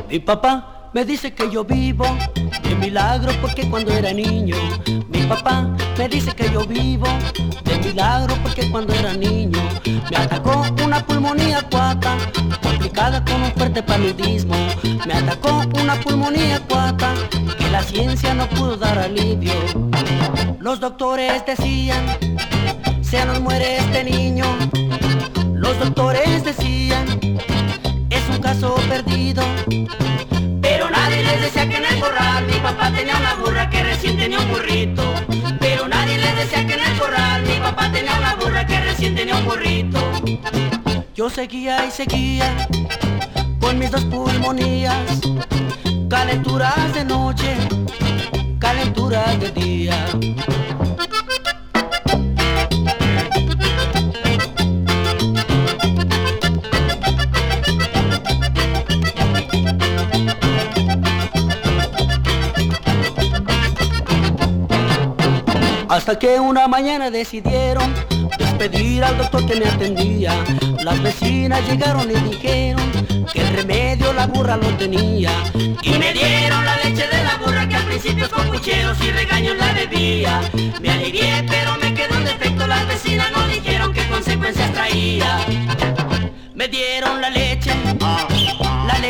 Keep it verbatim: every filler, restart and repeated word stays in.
Mi papá me dice que yo vivo de milagro porque cuando era niño. Mi papá me dice que yo vivo de milagro porque cuando era niño me atacó una pulmonía acuata complicada con un fuerte paludismo. Me atacó una pulmonía acuata que la ciencia no pudo dar alivio. Los doctores decían, se nos muere este niño. Los doctores decían, es un caso perdido. Pero nadie les decía que en el corral mi papá tenía una burra que recién tenía un burrito. Pero nadie les decía que en el corral mi papá tenía una burra que recién tenía un burrito. Yo seguía y seguía con mis dos pulmonías, calenturas de noche, calenturas de día. Hasta que una mañana decidieron despedir al doctor que me atendía. Las vecinas llegaron y dijeron que el remedio la burra lo tenía. Y me dieron la leche de la burra que al principio con cucheros y regaños la bebía. Me alivié pero me quedó un defecto, las vecinas no dijeron qué consecuencias traía. Me dieron la leche, la